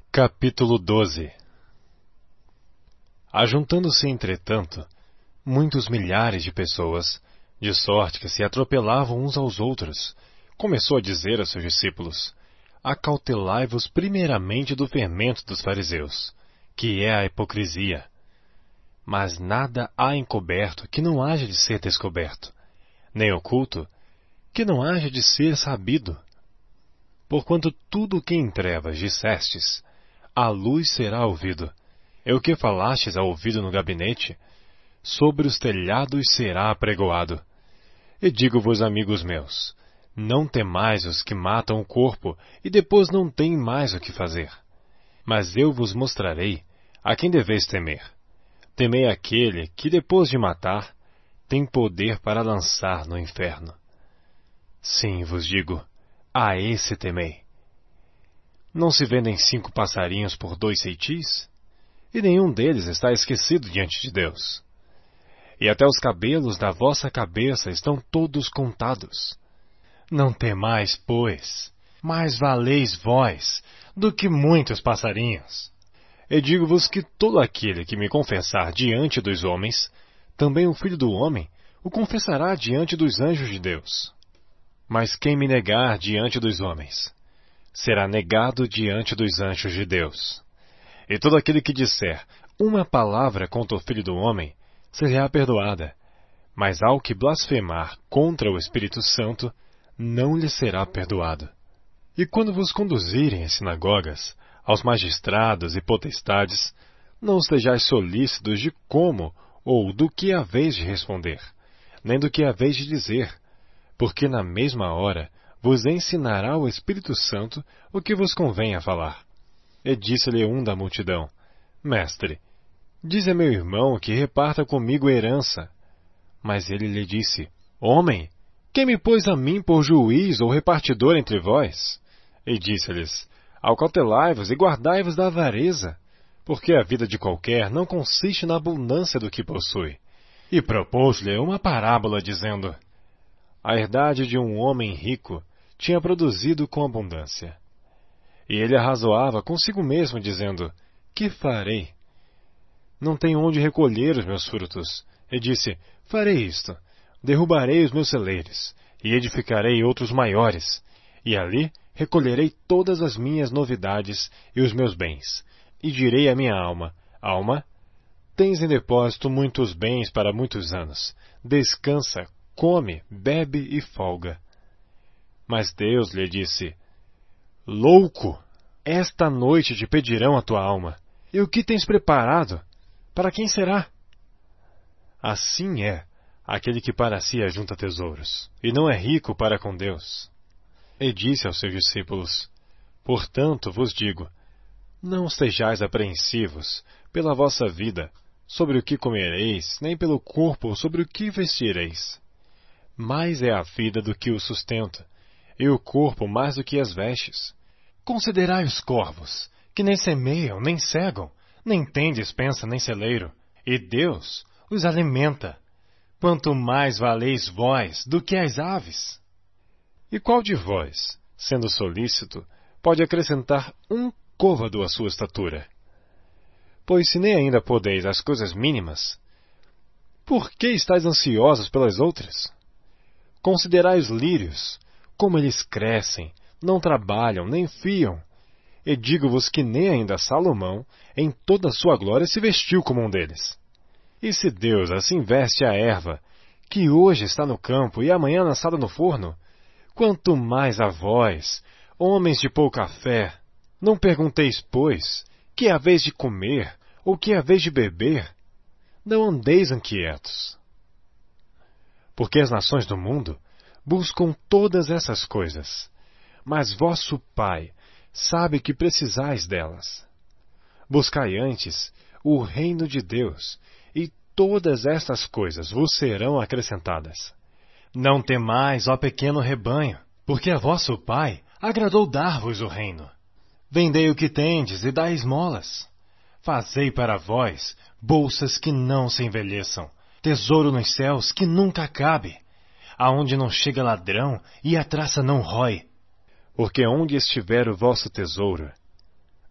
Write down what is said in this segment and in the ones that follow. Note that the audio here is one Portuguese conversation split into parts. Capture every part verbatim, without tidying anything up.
Capítulo doze. Ajuntando-se, entretanto, muitos milhares de pessoas, de sorte que se atropelavam uns aos outros, começou a dizer a seus discípulos: Acautelai-vos primeiramente do fermento dos fariseus, que é a hipocrisia. Mas nada há encoberto que não haja de ser descoberto, nem oculto que não haja de ser sabido. Porquanto tudo o que em trevas dissestes, à luz será ouvido, e o que falastes ao ouvido no gabinete, sobre os telhados será apregoado. E digo-vos, amigos meus, não temais os que matam o corpo e depois não têm mais o que fazer. Mas eu vos mostrarei a quem deveis temer. Temei aquele que, depois de matar, tem poder para lançar no inferno. Sim, vos digo, a esse temei. Não se vendem cinco passarinhos por dois ceitis? E nenhum deles está esquecido diante de Deus. E até os cabelos da vossa cabeça estão todos contados. Não temais, pois, mais valeis vós do que muitos passarinhos. E digo-vos que todo aquele que me confessar diante dos homens, também o Filho do Homem o confessará diante dos anjos de Deus. Mas quem me negar diante dos homens, será negado diante dos anjos de Deus. E todo aquele que disser uma palavra contra o Filho do Homem, será perdoada. Mas ao que blasfemar contra o Espírito Santo, não lhe será perdoado. E quando vos conduzirem às sinagogas, aos magistrados e potestades, não sejais solícitos de como ou do que haveis de responder, nem do que haveis de dizer, porque na mesma hora vos ensinará o Espírito Santo o que vos convém a falar. E disse-lhe um da multidão: Mestre, dize a meu irmão que reparta comigo a herança. Mas ele lhe disse: Homem, quem me pôs a mim por juiz ou repartidor entre vós? E disse-lhes: Acautelai-vos e guardai-vos da avareza, porque a vida de qualquer não consiste na abundância do que possui. E propôs-lhe uma parábola, dizendo: A herdade de um homem rico tinha produzido com abundância. E ele arrazoava consigo mesmo, dizendo: Que farei? Não tenho onde recolher os meus frutos. E disse: Farei isto: derrubarei os meus celeiros, e edificarei outros maiores, e ali recolherei todas as minhas novidades e os meus bens. E direi à minha alma: Alma, tens em depósito muitos bens para muitos anos. Descansa, come, bebe e folga. Mas Deus lhe disse: Louco, esta noite te pedirão a tua alma. E o que tens preparado? Para quem será? Assim é aquele que para si ajunta tesouros, e não é rico para com Deus. E disse aos seus discípulos: Portanto vos digo, não estejais apreensivos pela vossa vida, sobre o que comereis, nem pelo corpo sobre o que vestireis. Mais é a vida do que o sustento, e o corpo mais do que as vestes. Considerai os corvos, que nem semeiam, nem cegam, nem têm despensa, nem celeiro, e Deus os alimenta. Quanto mais valeis vós do que as aves? E qual de vós, sendo solícito, pode acrescentar um côvado à sua estatura? Pois se nem ainda podeis as coisas mínimas, por que estáis ansiosos pelas outras? Considerai os lírios, como eles crescem, não trabalham, nem fiam. E digo-vos que nem ainda Salomão, em toda a sua glória, se vestiu como um deles. E se Deus assim veste a erva, que hoje está no campo e amanhã lançada no forno, quanto mais a vós, homens de pouca fé, não pergunteis, pois, que haveis de comer, ou que haveis de beber? Não andeis inquietos. Porque as nações do mundo buscam todas essas coisas, mas vosso Pai sabe que precisais delas. Buscai antes o reino de Deus, e todas estas coisas vos serão acrescentadas. Não temais, ó pequeno rebanho, porque a vosso Pai agradou dar-vos o reino. Vendei o que tendes e dai esmolas. Fazei para vós bolsas que não se envelheçam, tesouro nos céus que nunca acabe, aonde não chega ladrão e a traça não rói. Porque onde estiver o vosso tesouro,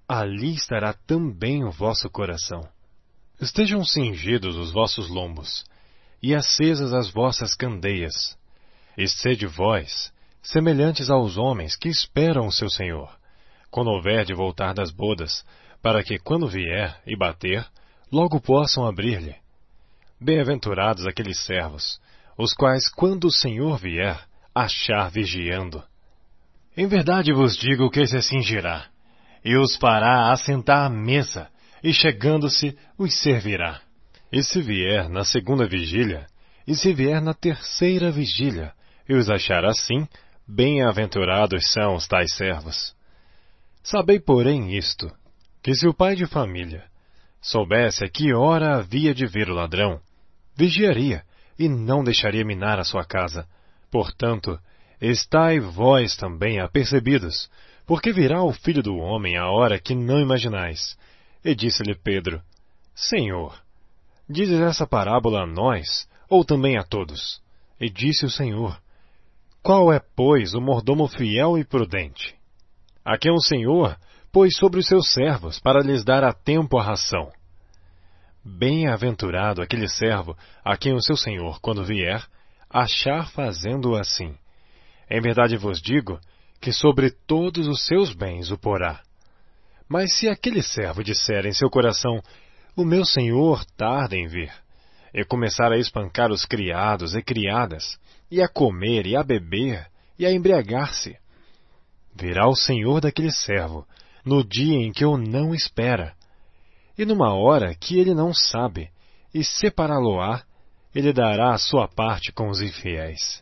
ali estará também o vosso coração. Estejam cingidos os vossos lombos, e acesas as vossas candeias. E sede vós, semelhantes aos homens que esperam o seu Senhor, quando houver de voltar das bodas, para que, quando vier e bater, logo possam abrir-lhe. Bem-aventurados aqueles servos, os quais, quando o Senhor vier, achar vigiando. Em verdade vos digo que se cingirá, e os fará assentar à mesa, e chegando-se, os servirá. E se vier na segunda vigília, e se vier na terceira vigília, e os achar assim, bem-aventurados são os tais servos. Sabei, porém, isto, que se o pai de família soubesse a que hora havia de vir o ladrão, vigiaria, e não deixaria minar a sua casa. Portanto, estai vós também apercebidos, porque virá o Filho do Homem à hora que não imaginais. E disse-lhe Pedro: Senhor, dizes essa parábola a nós, ou também a todos? E disse o Senhor: Qual é, pois, o mordomo fiel e prudente, a quem o Senhor pôs sobre os seus servos para lhes dar a tempo a ração? Bem-aventurado aquele servo a quem o seu Senhor, quando vier, achar fazendo assim. Em verdade vos digo que sobre todos os seus bens o porá. Mas se aquele servo disser em seu coração: O meu senhor tarda em vir, e começar a espancar os criados e criadas, e a comer e a beber, e a embriagar-se, virá o senhor daquele servo, no dia em que o não espera, e numa hora que ele não sabe, e separá-lo-á, ele dará a sua parte com os infiéis.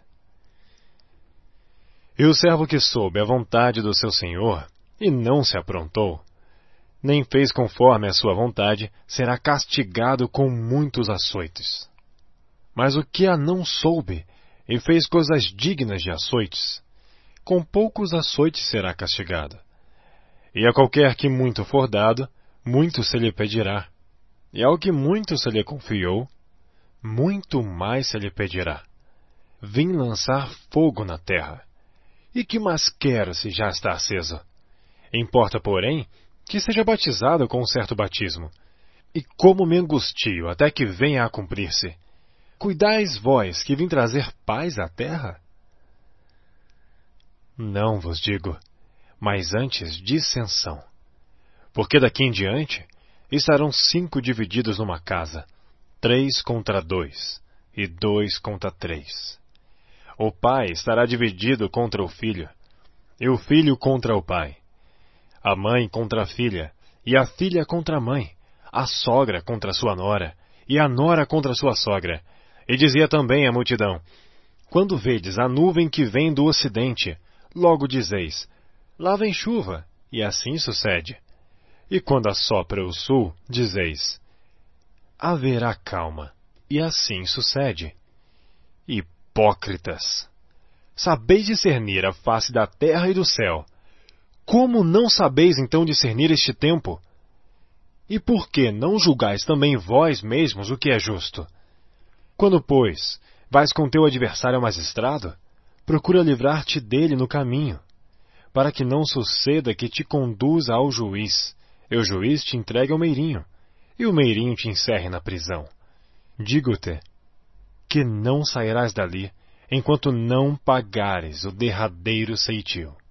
E o servo que soube a vontade do seu senhor, e não se aprontou, nem fez conforme a sua vontade, será castigado com muitos açoites. Mas o que a não soube, e fez coisas dignas de açoites, com poucos açoites será castigado. E a qualquer que muito for dado, muito se lhe pedirá. E ao que muito se lhe confiou, muito mais se lhe pedirá. Vim lançar fogo na terra. E que mais quero se já está aceso? Importa, porém, que seja batizado com um certo batismo. E como me angustio até que venha a cumprir-se. Cuidais vós que vim trazer paz à terra? Não vos digo, mas antes dissensão. Porque daqui em diante estarão cinco divididos numa casa, três contra dois, e dois contra três. O pai estará dividido contra o filho, e o filho contra o pai. A mãe contra a filha, e a filha contra a mãe, a sogra contra a sua nora, e a nora contra a sua sogra. E dizia também a multidão: Quando vedes a nuvem que vem do ocidente, logo dizeis: Lá vem chuva, e assim sucede. E quando assopra o sul, dizeis: Haverá calma, e assim sucede. Hipócritas! Sabeis discernir a face da terra e do céu. Como não sabeis então discernir este tempo? E por que não julgais também vós mesmos o que é justo? Quando, pois, vais com teu adversário ao magistrado, procura livrar-te dele no caminho, para que não suceda que te conduza ao juiz, e o juiz te entregue ao meirinho, e o meirinho te encerre na prisão. Digo-te que não sairás dali, enquanto não pagares o derradeiro ceitil.